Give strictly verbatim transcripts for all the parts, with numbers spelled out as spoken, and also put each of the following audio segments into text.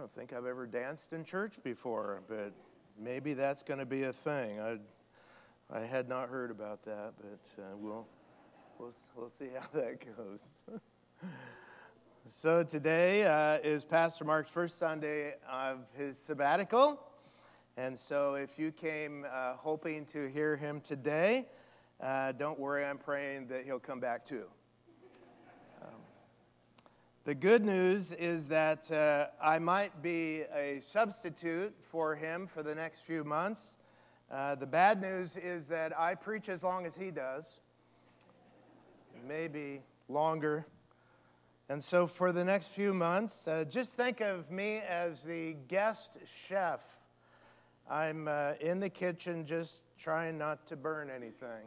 don't think I've ever danced in church before, but maybe that's going to be a thing. I I had not heard about that, but uh, we'll, we'll we'll see how that goes. So today uh, is Pastor Mark's first Sunday of his sabbatical, and so if you came uh, hoping to hear him today, uh, don't worry, I'm praying that he'll come back too. The good news is that uh, I might be a substitute for him for the next few months. Uh, the bad news is that I preach as long as he does, maybe longer. And so for the next few months, uh, just think of me as the guest chef. I'm uh, in the kitchen just trying not to burn anything.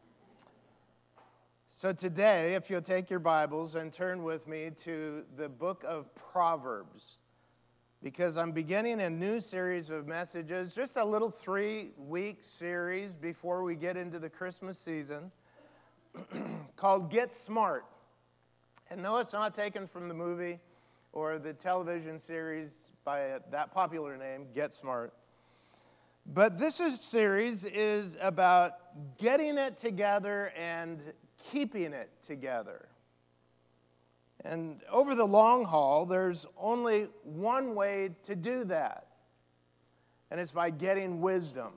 So today, if you'll take your Bibles and turn with me to the book of Proverbs, because I'm beginning a new series of messages, just a little three-week series before we get into the Christmas season, called Get Smart. And no, it's not taken from the movie or the television series by that popular name, Get Smart. But this is, series is about getting it together and keeping it together. And over the long haul, there's only one way to do that, and it's by getting wisdom.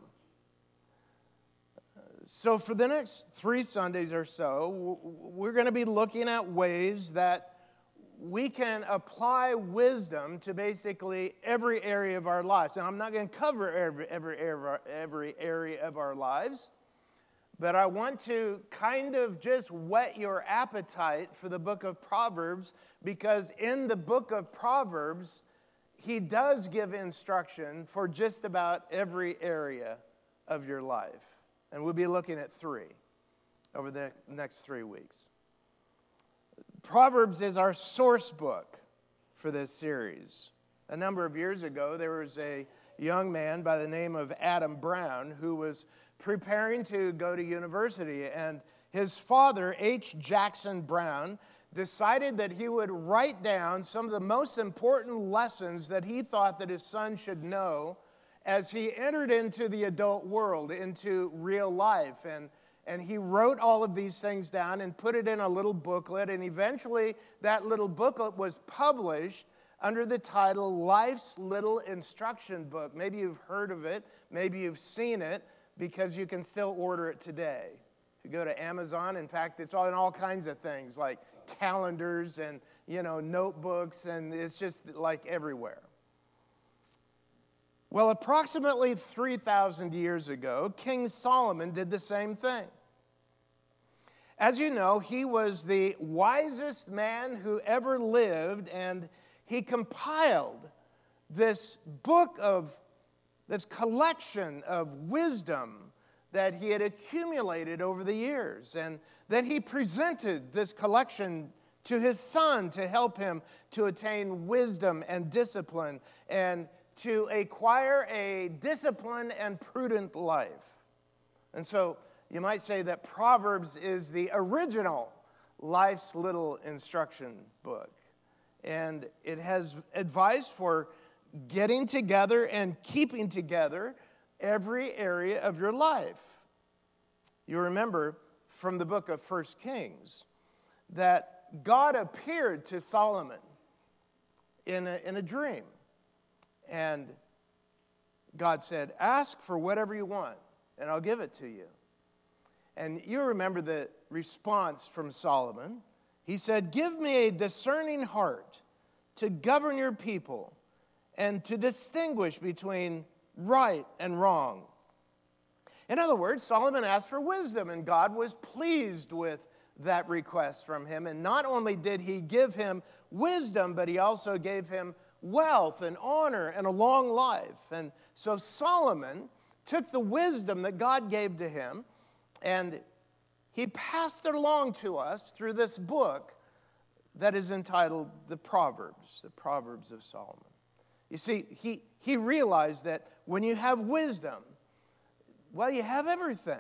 So for the next three Sundays or so, we're going to be looking at ways that we can apply wisdom to basically every area of our lives. Now, I'm not going to cover every, every, every, every area of our lives, but I want to kind of just whet your appetite for the book of Proverbs, because in the book of Proverbs, he does give instruction for just about every area of your life. And we'll be looking at three over the next three weeks. Proverbs is our source book for this series. A number of years ago, there was a young man by the name of Adam Brown who was preparing to go to university, and his father, H. Jackson Brown, decided that he would write down some of the most important lessons that he thought that his son should know as he entered into the adult world, into real life. And, and he wrote all of these things down and put it in a little booklet, and eventually that little booklet was published under the title Life's Little Instruction Book. Maybe you've heard of it, maybe you've seen it, because you can still order it today. If you go to Amazon, in fact, it's all in all kinds of things, like calendars and, you know, notebooks, and it's just like everywhere. Well, approximately three thousand years ago, King Solomon did the same thing. As you know, he was the wisest man who ever lived, and he compiled this book of this collection of wisdom that he had accumulated over the years. And then he presented this collection to his son to help him to attain wisdom and discipline and to acquire a disciplined and prudent life. And so you might say that Proverbs is the original Life's Little Instruction book. And it has advice for getting together and keeping together every area of your life. You remember from the book of First Kings that God appeared to Solomon in a, in a dream. And God said, ask for whatever you want, and I'll give it to you. And you remember the response from Solomon. He said, give me a discerning heart to govern your people and to distinguish between right and wrong. In other words, Solomon asked for wisdom, and God was pleased with that request from him. And not only did he give him wisdom, but he also gave him wealth and honor and a long life. And so Solomon took the wisdom that God gave to him, and he passed it along to us through this book that is entitled the Proverbs, the Proverbs of Solomon. You see, he, he realized that when you have wisdom, well, you have everything.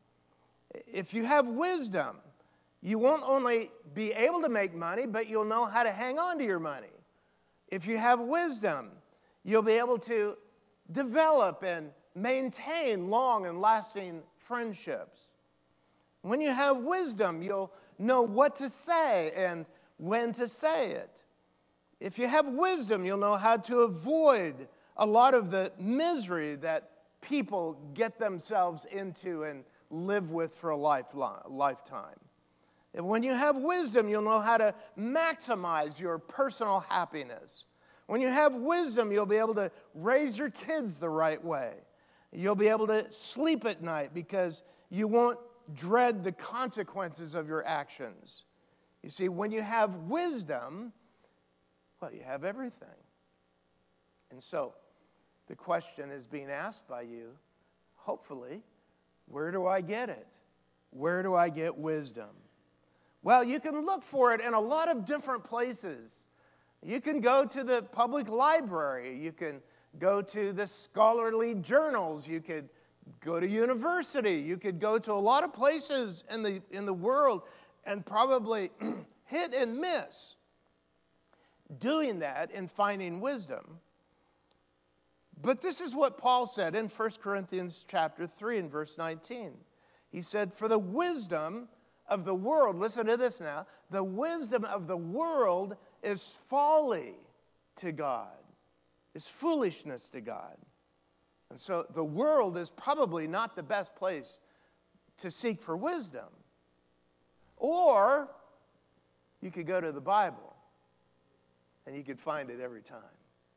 If you have wisdom, you won't only be able to make money, but you'll know how to hang on to your money. If you have wisdom, You'll be able to develop and maintain long and lasting friendships. When you have wisdom, you'll know what to say and when to say it. If you have wisdom, you'll know how to avoid a lot of the misery that people get themselves into and live with for a lifetime. And when you have wisdom, you'll know how to maximize your personal happiness. When you have wisdom, you'll be able to raise your kids the right way. You'll be able to sleep at night because you won't dread the consequences of your actions. You see, when you have wisdom, well, you have everything. And so, the question is being asked by you, hopefully, where do I get it? Where do I get wisdom? Well, you can look for it in a lot of different places. You can go to the public library. You can go to the scholarly journals. You could go to university. You could go to a lot of places in the, in the world and probably hit and miss doing that and finding wisdom. But this is what Paul said in First Corinthians chapter three and verse nineteen. He said, for the wisdom of the world, listen to this now, the wisdom of the world is folly to God, is foolishness to God. And so the world is probably not the best place to seek for wisdom. Or you could go to the Bible and you could find it every time.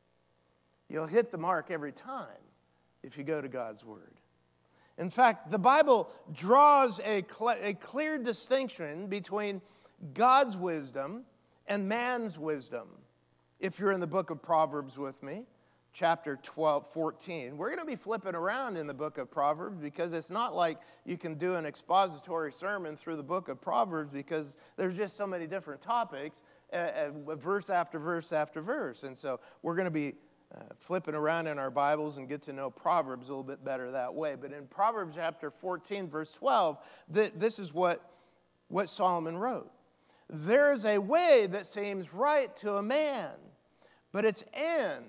You'll hit the mark every time if you go to God's Word. In fact, the Bible draws a, cl- a clear distinction between God's wisdom and man's wisdom. If you're in the book of Proverbs with me, chapter twelve, fourteen, we're going to be flipping around in the book of Proverbs because it's not like you can do an expository sermon through the book of Proverbs because there's just so many different topics, uh, uh, verse after verse after verse. And so we're going to be uh, flipping around in our Bibles and get to know Proverbs a little bit better that way. But in Proverbs chapter fourteen, verse twelve, th- this is what, what Solomon wrote. There is a way that seems right to a man, but its end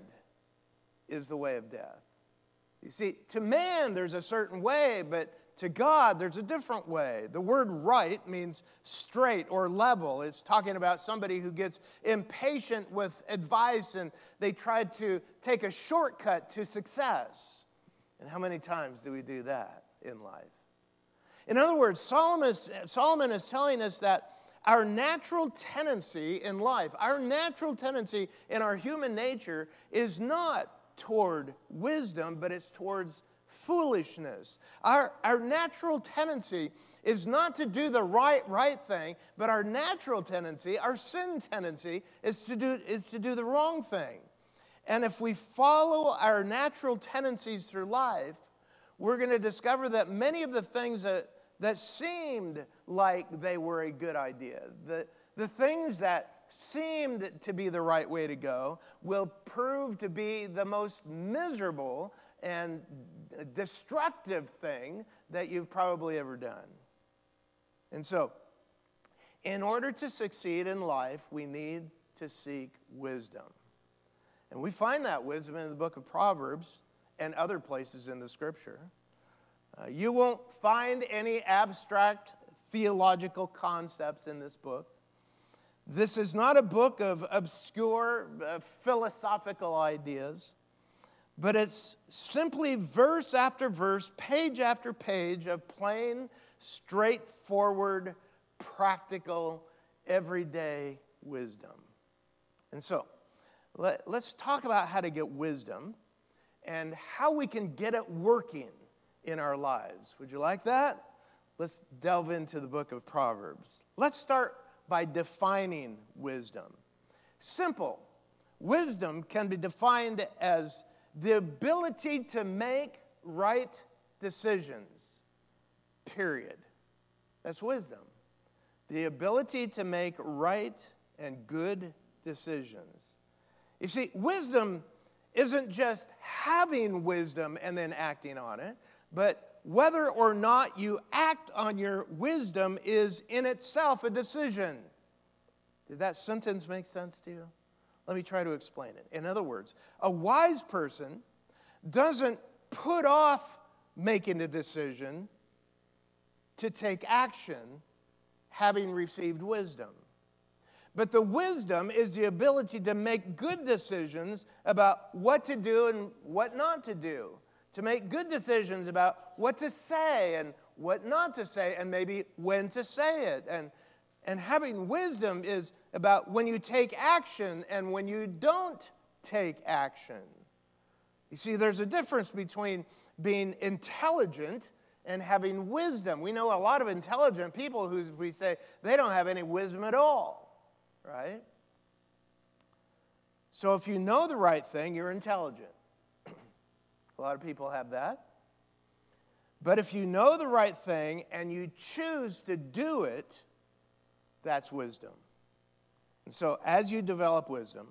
is the way of death. You see, to man there's a certain way, but to God there's a different way. The word right means straight or level. It's talking about somebody who gets impatient with advice and they try to take a shortcut to success. And how many times do we do that in life? In other words, Solomon is, Solomon is telling us that our natural tendency in life, our natural tendency in our human nature is not toward wisdom, but it's towards foolishness. Our, our natural tendency is not to do the right, right thing, but our natural tendency, our sin tendency, is to do, is to do the wrong thing. And if we follow our natural tendencies through life, we're going to discover that many of the things that, that seemed like they were a good idea, the, the things that seemed to be the right way to go will prove to be the most miserable and destructive thing that you've probably ever done. And so, in order to succeed in life, we need to seek wisdom. And we find that wisdom in the book of Proverbs and other places in the Scripture. Uh, you won't find any abstract theological concepts in this book. This is not a book of obscure uh, philosophical ideas, but it's simply verse after verse, page after page of plain, straightforward, practical, everyday wisdom. And so, let, let's talk about how to get wisdom and how we can get it working in our lives. Would you like that? Let's delve into the book of Proverbs. Let's start by defining wisdom. Simple. Wisdom can be defined as the ability to make right decisions, period. That's wisdom. The ability to make right and good decisions. You see, wisdom isn't just having wisdom and then acting on it, but whether or not you act on your wisdom is in itself a decision. Did that sentence make sense to you? Let me try to explain it. In other words, a wise person doesn't put off making a decision to take action, having received wisdom. But the wisdom is the ability to make good decisions about what to do and what not to do. To make good decisions about what to say and what not to say, and maybe when to say it. And, and having wisdom is about when you take action and when you don't take action. You see, there's a difference between being intelligent and having wisdom. We know a lot of intelligent people who we say they don't have any wisdom at all, right? So if you know the right thing, you're intelligent. A lot of people have that. But if you know the right thing and you choose to do it, that's wisdom. And so as you develop wisdom,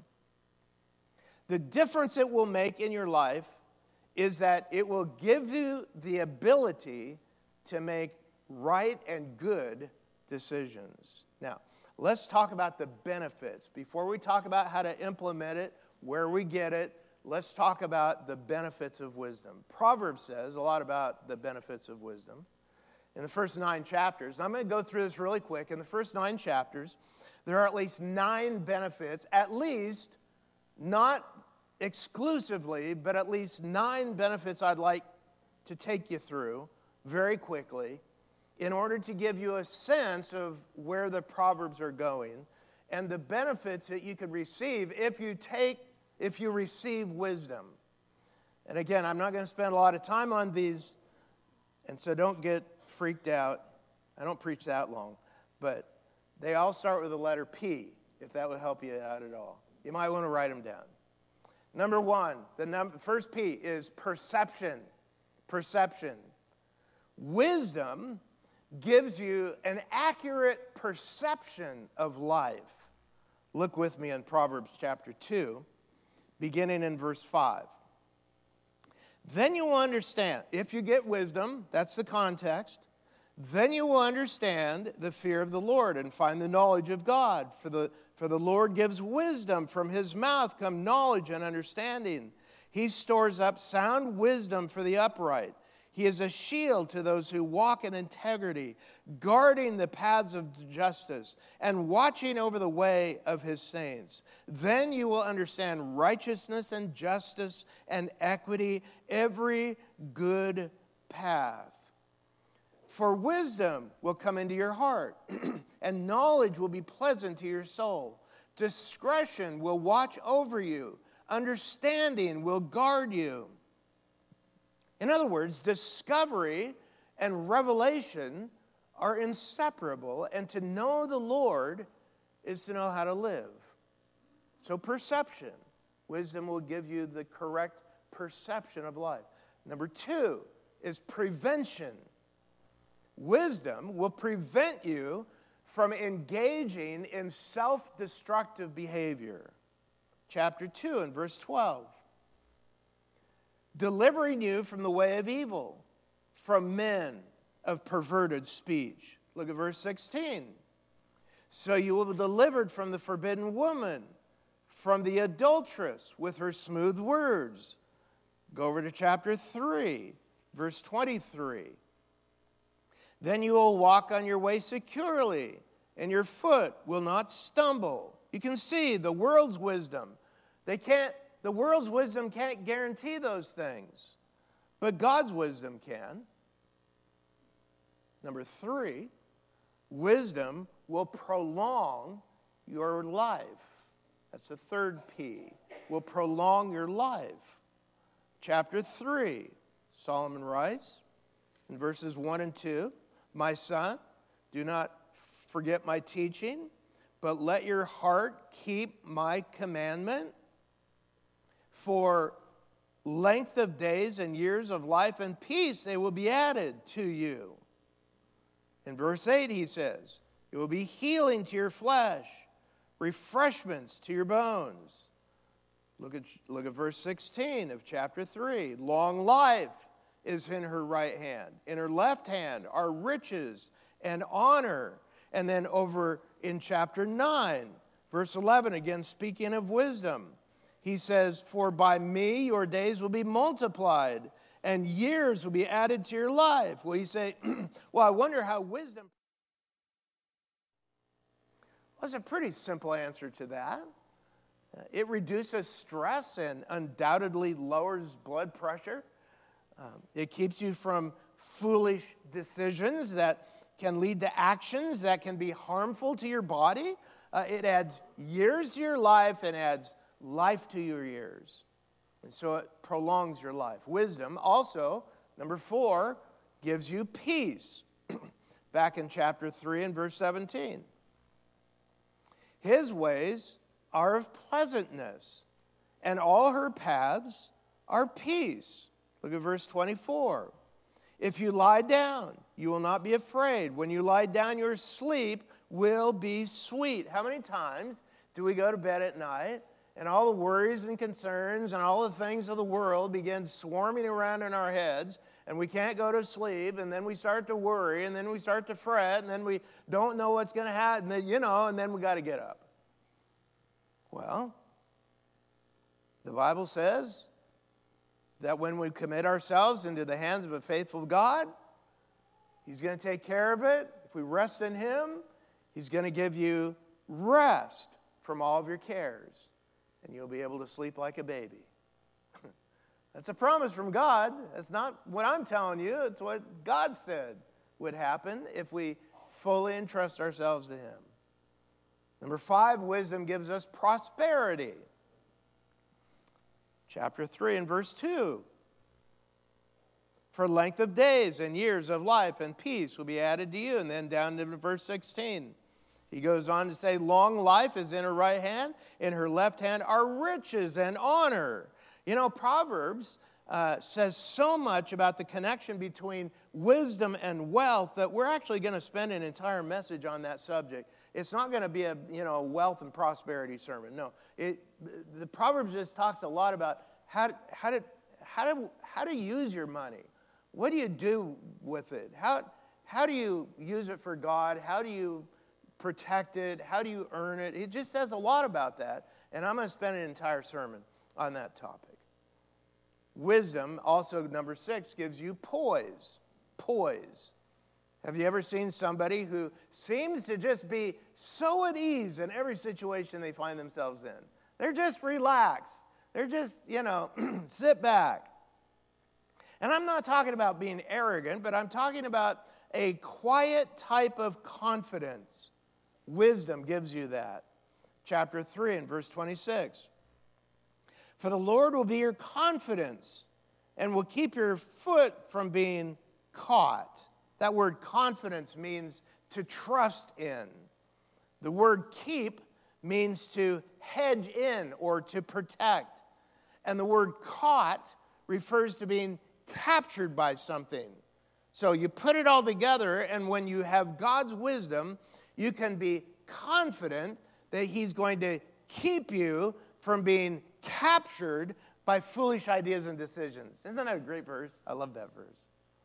the difference it will make in your life is that it will give you the ability to make right and good decisions. Now, let's talk about the benefits. Before we talk about how to implement it, where we get it, let's talk about the benefits of wisdom. Proverbs says a lot about the benefits of wisdom. In the first nine chapters, I'm going to go through this really quick. In the first nine chapters, there are at least nine benefits, at least, not exclusively, but at least nine benefits I'd like to take you through very quickly in order to give you a sense of where the Proverbs are going and the benefits that you could receive if you take, if you receive wisdom. And again, I'm not going to spend a lot of time on these, and so don't get freaked out. I don't preach that long, but they all start with the letter P, if that would help you out at all. You might want to write them down. Number one, the number, first P is perception. Perception. Wisdom gives you an accurate perception of life. Look with me in Proverbs chapter two, beginning in verse five. Then you will understand, if you get wisdom, that's the context, then you will understand the fear of the Lord and find the knowledge of God. For the, for the Lord gives wisdom. From his mouth come knowledge and understanding. He stores up sound wisdom for the upright. He is a shield to those who walk in integrity, guarding the paths of justice and watching over the way of his saints. Then you will understand righteousness and justice and equity, every good path. For wisdom will come into your heart, and knowledge will be pleasant to your soul. Discretion will watch over you. Understanding will guard you. In other words, discovery and revelation are inseparable, and to know the Lord is to know how to live. So perception. Wisdom will give you the correct perception of life. Number two is prevention. Wisdom will prevent you from engaging in self-destructive behavior. Chapter two and verse twelve. Delivering you from the way of evil, from men of perverted speech. Look at verse sixteen. So you will be delivered from the forbidden woman, from the adulteress with her smooth words. Go over to chapter three, verse twenty-three. Then you will walk on your way securely, and your foot will not stumble. You can see the world's wisdom. They can't, the world's wisdom can't guarantee those things, but God's wisdom can. Number three, wisdom will prolong your life. That's the third P, will prolong your life. Chapter three, Solomon writes in verses one and two, my son, do not forget my teaching, but let your heart keep my commandment. For length of days and years of life and peace, they will be added to you. In verse eight, he says, it will be healing to your flesh, refreshments to your bones. Look at, look at verse sixteen of chapter three. Long life is in her right hand. In her left hand are riches and honor. And then over in chapter nine, Verse eleven, again, speaking of wisdom, he says, "For by me your days will be multiplied, and years will be added to your life." Well, you say, well, I wonder how wisdom... Well, it's a pretty simple answer to that. It reduces stress and undoubtedly lowers blood pressure. Um, it keeps you from foolish decisions that can lead to actions that can be harmful to your body. Uh, it adds years to your life and adds life to your years. And so it prolongs your life. Wisdom also, number four, gives you peace. Back in chapter three and verse seventeen. His ways are of pleasantness, and all her paths are peace. Look at verse twenty-four. If you lie down, you will not be afraid. When you lie down, your sleep will be sweet. How many times do we go to bed at night and all the worries and concerns and all the things of the world begin swarming around in our heads, and we can't go to sleep, and then we start to worry, and then we start to fret, and then we don't know what's going to happen, and then, you know, and then we got to get up. Well, the Bible says that when we commit ourselves into the hands of a faithful God, He's going to take care of it. If we rest in Him, He's going to give you rest from all of your cares, and you'll be able to sleep like a baby. That's a promise from God. That's not what I'm telling you. It's what God said would happen if we fully entrust ourselves to Him. Number five, wisdom gives us prosperity. Chapter three and verse two. For length of days and years of life and peace will be added to you. And then down to verse sixteen. He goes on to say, long life is in her right hand, in her left hand are riches and honor. You know, Proverbs uh, says so much about the connection between wisdom and wealth that we're actually going to spend an entire message on that subject. It's not going to be a, you know, wealth and prosperity sermon. No, it, the Proverbs just talks a lot about how, how, to, how, to, how to use your money. What do you do with it? How, how do you use it for God? How do you protect it? How do you earn it? It just says a lot about that, and I'm going to spend an entire sermon on that topic. Wisdom, also number six, gives you poise. Poise. Have you ever seen somebody who seems to just be so at ease in every situation they find themselves in? They're just relaxed. They're just, you know, sit back. And I'm not talking about being arrogant, but I'm talking about a quiet type of confidence. Wisdom gives you that. Chapter three and verse twenty-six. For the Lord will be your confidence and will keep your foot from being caught. That word confidence means to trust in. The word keep means to hedge in or to protect. And the word caught refers to being captured by something. So you put it all together, and when you have God's wisdom, you can be confident that He's going to keep you from being captured by foolish ideas and decisions. Isn't that a great verse? I love that verse.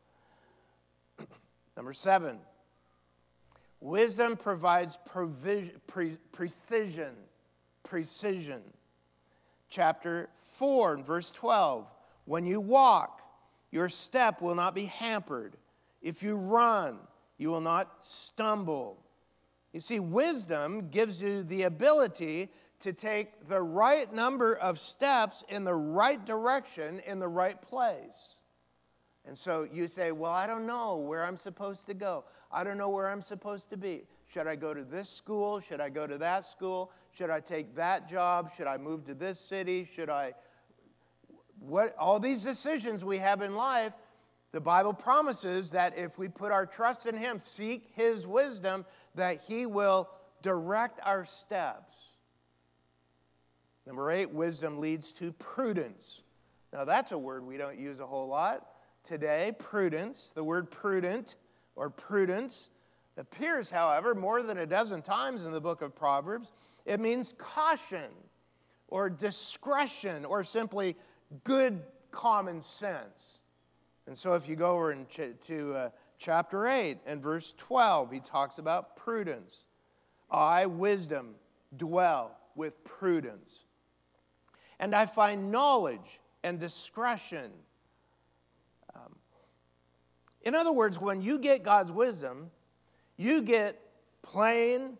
Number seven, wisdom provides provision, pre- precision. Precision. Chapter four and verse twelve. When you walk, your step will not be hampered. If you run, you will not stumble. You see, wisdom gives you the ability to take the right number of steps in the right direction in the right place. And so you say, well, I don't know where I'm supposed to go. I don't know where I'm supposed to be. Should I go to this school? Should I go to that school? Should I take that job? Should I move to this city? Should I... What, all these decisions we have in life, the Bible promises that if we put our trust in Him, seek His wisdom, that He will direct our steps. Number eight, wisdom leads to prudence. Now that's a word we don't use a whole lot today, prudence. The word prudent or prudence appears, however, more than a dozen times in the book of Proverbs. It means caution or discretion or simply good common sense. And so if you go over in ch- to uh, chapter eight and verse twelve, he talks about prudence. I, wisdom, dwell with prudence. And I find knowledge and discretion. Um, in other words, when you get God's wisdom, you get plain,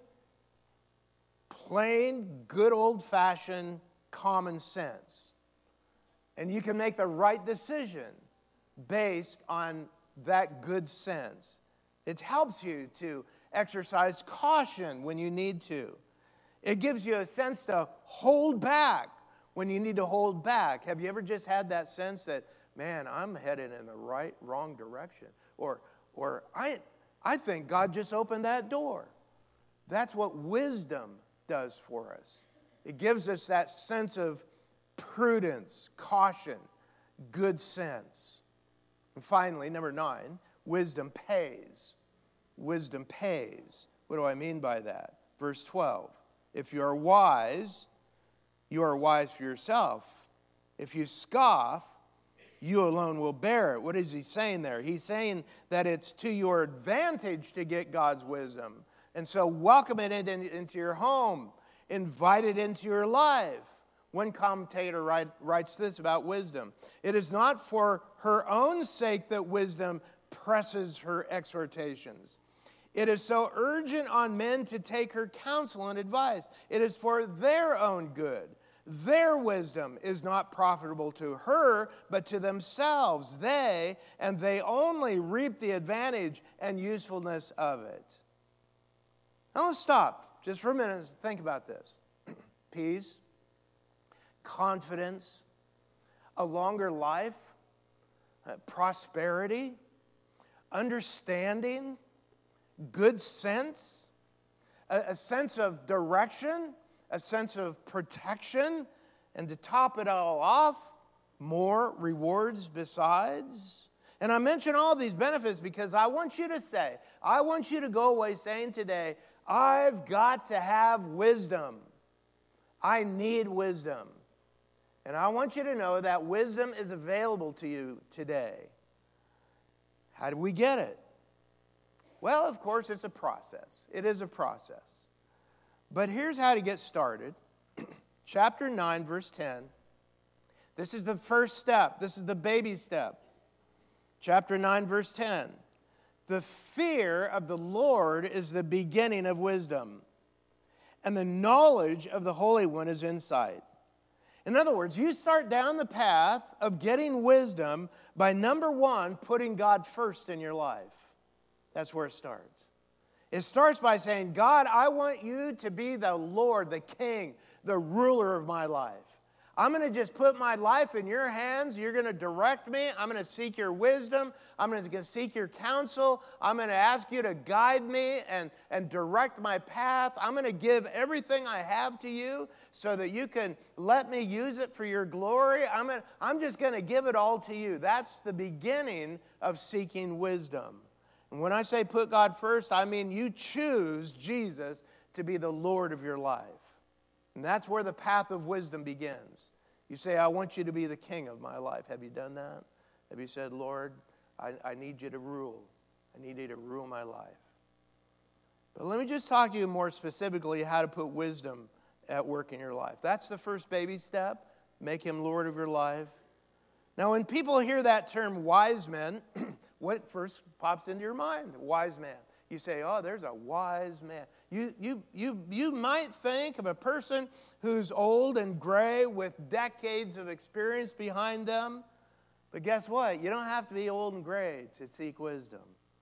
plain, good old-fashioned common sense. And you can make the right decision based on that good sense. It helps you to exercise caution when you need to. It gives you a sense to hold back when you need to hold back. Have you ever just had that sense that, man, I'm headed in the right, wrong direction? Or, or I, I think God just opened that door. That's what wisdom does for us. It gives us that sense of prudence, caution, good sense. And finally, number nine, wisdom pays. Wisdom pays. What do I mean by that? Verse twelve. If you are wise, you are wise for yourself. If you scoff, you alone will bear it. What is he saying there? He's saying that it's to your advantage to get God's wisdom. And so welcome it in, in, into your home. Invite it into your life. One commentator write, writes this about wisdom. It is not for her own sake that wisdom presses her exhortations. It is so urgent on men to take her counsel and advice. It is for their own good. Their wisdom is not profitable to her, but to themselves. They, and they only, reap the advantage and usefulness of it. Now let's stop just for a minute and think about this. Peace, confidence, a longer life, uh, prosperity, understanding, good sense, a, a sense of direction, a sense of protection, and to top it all off, more rewards besides. And I mention all these benefits because I want you to say, I want you to go away saying today, I've got to have wisdom. I need wisdom. And I want you to know that wisdom is available to you today. How do we get it? Well, of course, it's a process. It is a process. But here's how to get started. Chapter nine, verse ten. This is the first step. This is the baby step. Chapter nine, verse ten. The fear of the Lord is the beginning of wisdom, and the knowledge of the Holy One is insight. In other words, you start down the path of getting wisdom by, number one, putting God first in your life. That's where it starts. It starts by saying, God, I want you to be the Lord, the King, the ruler of my life. I'm going to just put my life in your hands. You're going to direct me. I'm going to seek your wisdom. I'm going to seek your counsel. I'm going to ask you to guide me and, and direct my path. I'm going to give everything I have to you so that you can let me use it for your glory. I'm, going, I'm just going to give it all to you. That's the beginning of seeking wisdom. And when I say put God first, I mean you choose Jesus to be the Lord of your life. And that's where the path of wisdom begins. You say, I want you to be the king of my life. Have you done that? Have you said, Lord, I, I need you to rule. I need you to rule my life. But let me just talk to you more specifically how to put wisdom at work in your life. That's the first baby step. Make him Lord of your life. Now, when people hear that term wise men, what first pops into your mind? Wise man. You say, oh, there's a wise man. You, you, you, you might think of a person who's old and gray with decades of experience behind them. But guess what? You don't have to be old and gray to seek wisdom.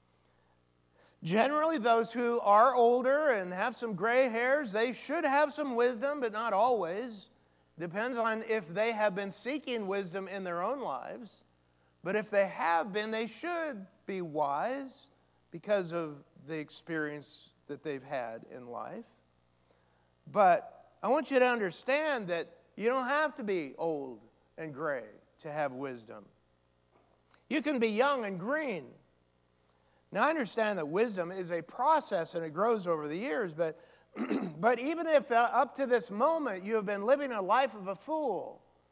Generally, those who are older and have some gray hairs, they should have some wisdom, but not always. Depends on if they have been seeking wisdom in their own lives. But if they have been, they should be wise because of the experience that they've had in life. But I want you to understand that you don't have to be old and gray to have wisdom. You can be young and green. Now, I understand that wisdom is a process and it grows over the years, but, but even if uh, up to this moment you have been living a life of a fool,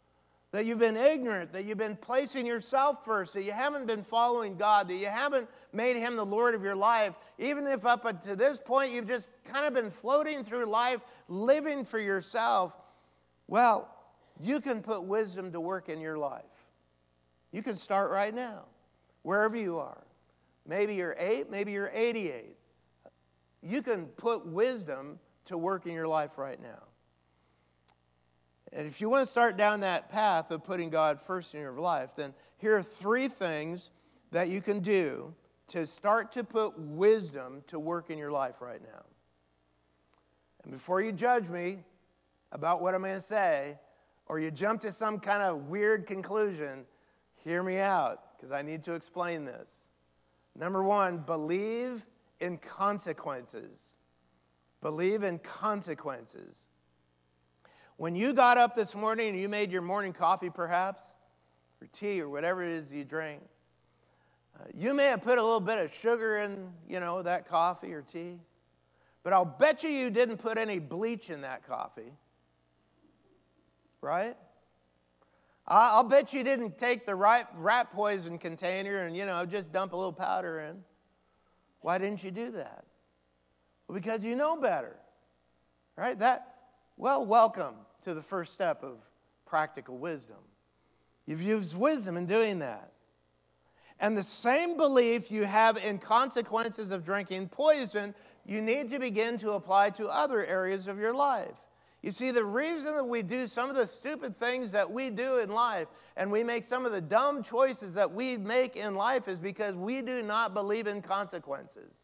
that you've been ignorant, that you've been placing yourself first, that you haven't been following God, that you haven't made Him the Lord of your life, even if up to this point you've just kind of been floating through life, living for yourself, well, you can put wisdom to work in your life. You can start right now, wherever you are. Maybe you're eight, maybe you're eighty-eight. You can put wisdom to work in your life right now. And if you want to start down that path of putting God first in your life, then here are three things that you can do to start to put wisdom to work in your life right now. And before you judge me about what I'm going to say, or you jump to some kind of weird conclusion, hear me out, because I need to explain this. Number one, believe in consequences. Believe in consequences. When you got up this morning and you made your morning coffee perhaps, or tea or whatever it is you drink, uh, you may have put a little bit of sugar in, you know, that coffee or tea, but I'll bet you you didn't put any bleach in that coffee, right? I'll bet you didn't take the right rat poison container and, you know, just dump a little powder in. Why didn't you do that? Well, because you know better, right? That, well, welcome to the first step of practical wisdom. You've used wisdom in doing that. And the same belief you have in consequences of drinking poison, you need to begin to apply to other areas of your life. You see, the reason that we do some of the stupid things that we do in life and we make some of the dumb choices that we make in life is because we do not believe in consequences.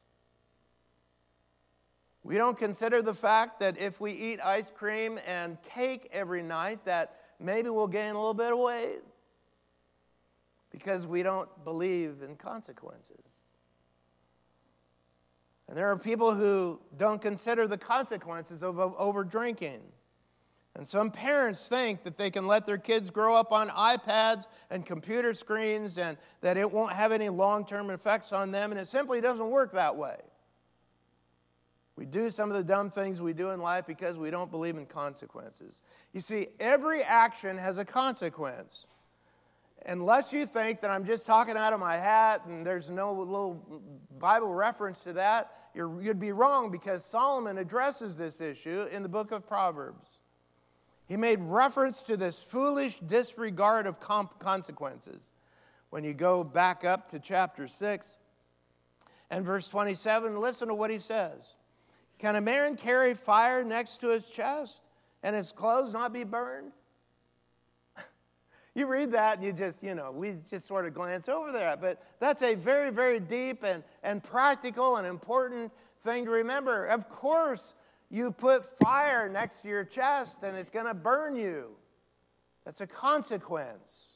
We don't consider the fact that if we eat ice cream and cake every night, that maybe we'll gain a little bit of weight because we don't believe in consequences. And there are people who don't consider the consequences of over drinking. And some parents think that they can let their kids grow up on iPads and computer screens and that it won't have any long-term effects on them, and it simply doesn't work that way. We do some of the dumb things we do in life because we don't believe in consequences. You see, every action has a consequence. Unless you think that I'm just talking out of my hat and there's no little Bible reference to that, you're, you'd be wrong, because Solomon addresses this issue in the book of Proverbs. He made reference to this foolish disregard of comp- consequences. When you go back up to chapter six and verse twenty-seven, listen to what he says. Can a man carry fire next to his chest and his clothes not be burned? You read that and you just, you know, we just sort of glance over that. But that's a very, very deep and, and practical and important thing to remember. Of course, you put fire next to your chest and it's going to burn you. That's a consequence.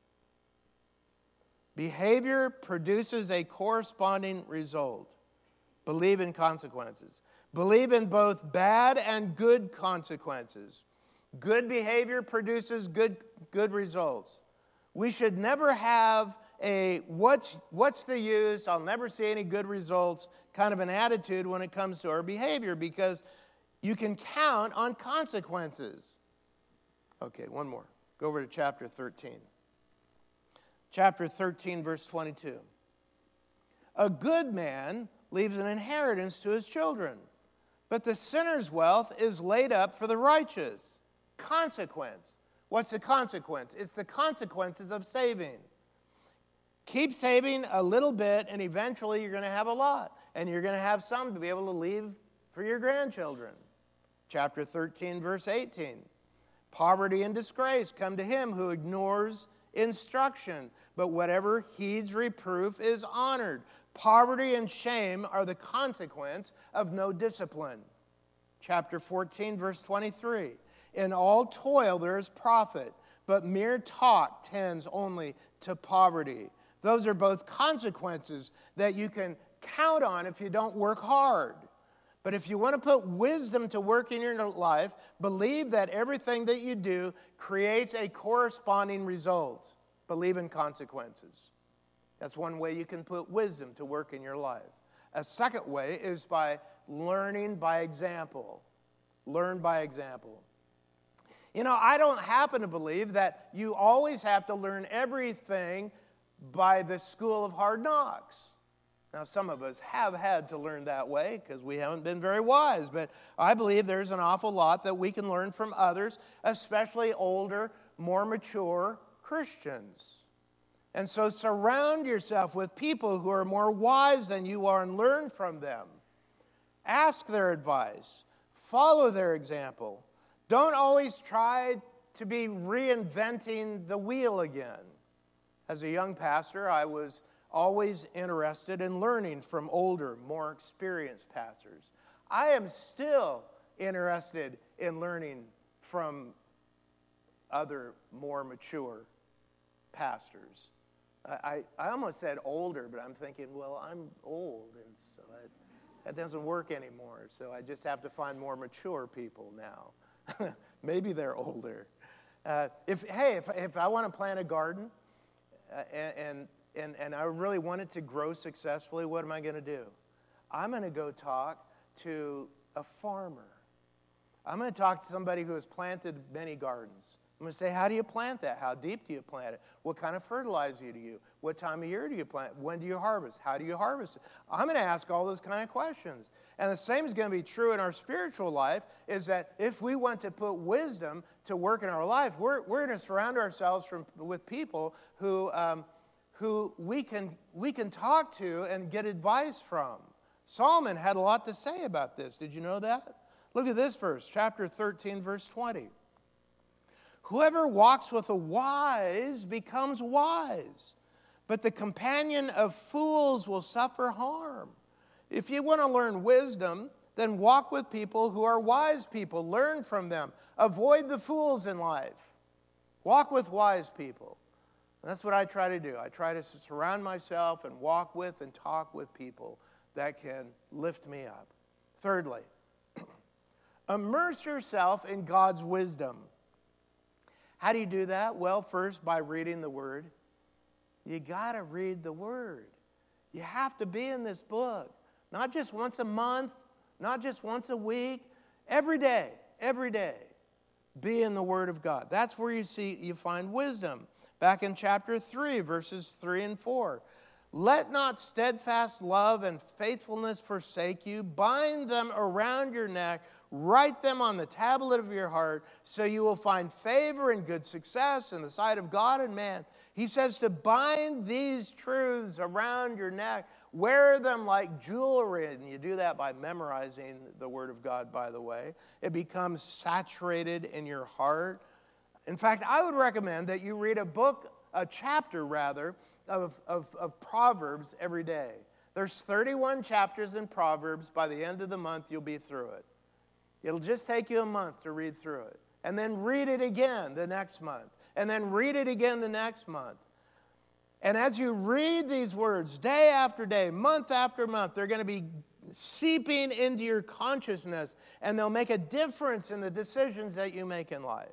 Behavior produces a corresponding result. Believe in consequences. Believe in both bad and good consequences. Good behavior produces good, good results. We should never have a what's, what's the use, I'll never see any good results kind of an attitude when it comes to our behavior, because you can count on consequences. Okay, one more. Go over to chapter thirteen. Chapter thirteen, verse twenty-two. A good man leaves an inheritance to his children, but the sinner's wealth is laid up for the righteous. Consequence. What's the consequence? It's the consequences of saving. Keep saving a little bit, and eventually you're going to have a lot. And you're going to have some to be able to leave for your grandchildren. Chapter thirteen, verse eighteen. Poverty and disgrace come to him who ignores instruction, but whatever heeds reproof is honored. Poverty and shame are the consequence of no discipline. Chapter fourteen, verse twenty-three. In all toil there is profit, but mere talk tends only to poverty. Those are both consequences that you can count on if you don't work hard. But if you want to put wisdom to work in your life, believe that everything that you do creates a corresponding result. Believe in consequences. That's one way you can put wisdom to work in your life. A second way is by learning by example. Learn by example. You know, I don't happen to believe that you always have to learn everything by the school of hard knocks. Now, some of us have had to learn that way because we haven't been very wise, but I believe there's an awful lot that we can learn from others, especially older, more mature Christians. And so surround yourself with people who are more wise than you are and learn from them. Ask their advice. Follow their example. Don't always try to be reinventing the wheel again. As a young pastor, I was always interested in learning from older, more experienced pastors. I am still interested in learning from other more mature pastors. I, I, I almost said older, but I'm thinking, well, I'm old, and so I, that doesn't work anymore. So I just have to find more mature people now. Maybe they're older. Uh, if hey, if, if I want to plant a garden, uh, and, and And, and I really want it to grow successfully, what am I going to do? I'm going to go talk to a farmer. I'm going to talk to somebody who has planted many gardens. I'm going to say, how do you plant that? How deep do you plant it? What kind of fertilizer do you use? What time of year do you plant? When do you harvest? How do you harvest it? I'm going to ask all those kind of questions. And the same is going to be true in our spiritual life, is that if we want to put wisdom to work in our life, we're, we're going to surround ourselves from, with people who... Um, who we can, we can talk to and get advice from. Solomon had a lot to say about this. Did you know that? Look at this verse, chapter thirteen, verse twenty. Whoever walks with a wise becomes wise, but the companion of fools will suffer harm. If you want to learn wisdom, then walk with people who are wise people. Learn from them. Avoid the fools in life. Walk with wise people. That's what I try to do. I try to surround myself and walk with and talk with people that can lift me up. Thirdly, immerse yourself in God's wisdom. How do you do that? Well, first, by reading the Word. You got to read the Word. You have to be in this book. Not just once a month, not just once a week. Every day, every day, be in the Word of God. That's where you see, you find wisdom. Back in chapter three, verses three and four. Let not steadfast love and faithfulness forsake you. Bind them around your neck. Write them on the tablet of your heart, so you will find favor and good success in the sight of God and man. He says to bind these truths around your neck. Wear them like jewelry. And you do that by memorizing the Word of God, by the way. It becomes saturated in your heart. In fact, I would recommend that you read a book, a chapter rather, of, of, of Proverbs every day. There's thirty-one chapters in Proverbs. By the end of the month, you'll be through it. It'll just take you a month to read through it. And then read it again the next month. And then read it again the next month. And as you read these words day after day, month after month, they're going to be seeping into your consciousness, and they'll make a difference in the decisions that you make in life.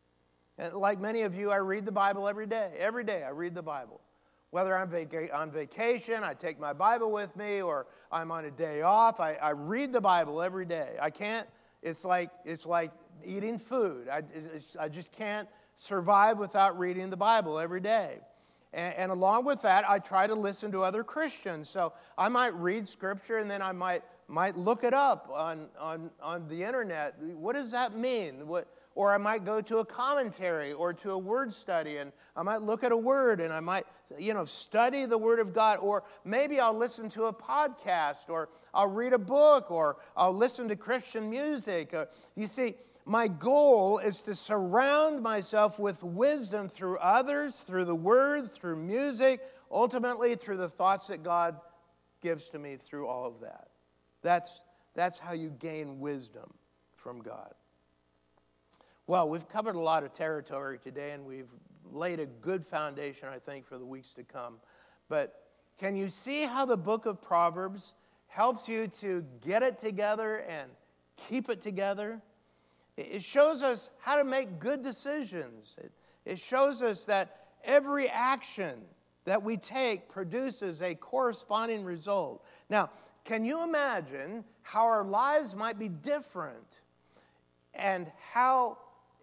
And like many of you, I read the Bible every day. Every day I read the Bible. Whether I'm vaca- on vacation, I take my Bible with me, or I'm on a day off, I, I read the Bible every day. I can't, it's like, it's like eating food. I, I just can't survive without reading the Bible every day. And, and along with that, I try to listen to other Christians. So I might read Scripture, and then I might, might look it up on, on, on the internet. What does that mean? What Or I might go to a commentary or to a word study, and I might look at a word, and I might, you know, study the Word of God. Or maybe I'll listen to a podcast, or I'll read a book, or I'll listen to Christian music. Uh, you see, my goal is to surround myself with wisdom through others, through the Word, through music, ultimately through the thoughts that God gives to me through all of that. That's, that's how you gain wisdom from God. Well, we've covered a lot of territory today, and we've laid a good foundation, I think, for the weeks to come. But can you see how the book of Proverbs helps you to get it together and keep it together? It shows us how to make good decisions. It, it shows us that every action that we take produces a corresponding result. Now, can you imagine how our lives might be different, and how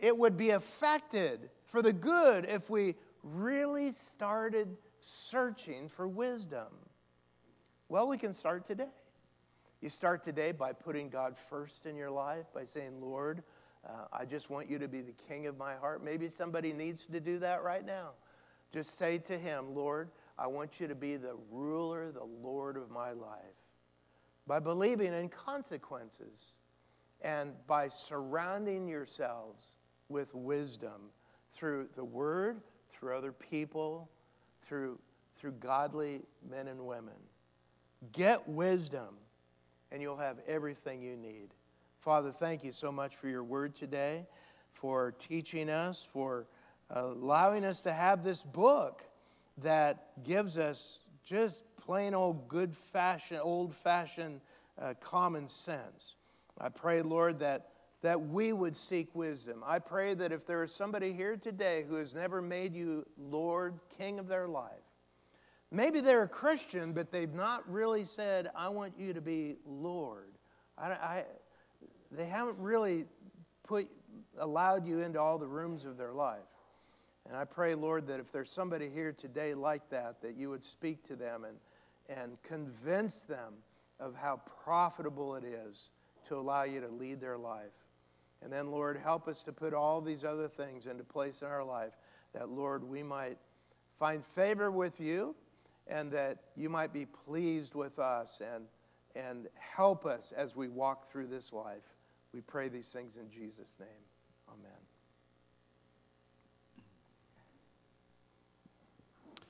it would be affected for the good if we really started searching for wisdom? Well, we can start today. You start today by putting God first in your life, by saying, Lord, uh, I just want you to be the king of my heart. Maybe somebody needs to do that right now. Just say to him, Lord, I want you to be the ruler, the Lord of my life. By believing in consequences and by surrounding yourselves with wisdom through the word, through other people, through, through godly men and women. Get wisdom, and you'll have everything you need. Father, thank you so much for your word today, for teaching us, for allowing us to have this book that gives us just plain old good-fashioned, old-fashioned uh, common sense. I pray, Lord, that, that we would seek wisdom. I pray that if there is somebody here today who has never made you Lord, King of their life, maybe they're a Christian, but they've not really said, I want you to be Lord. I, I, they haven't really put, allowed you into all the rooms of their life. And I pray, Lord, that if there's somebody here today like that, that you would speak to them and, and convince them of how profitable it is to allow you to lead their life. And then, Lord, help us to put all these other things into place in our life, that, Lord, we might find favor with you, and that you might be pleased with us and, and help us as we walk through this life. We pray these things in Jesus' name.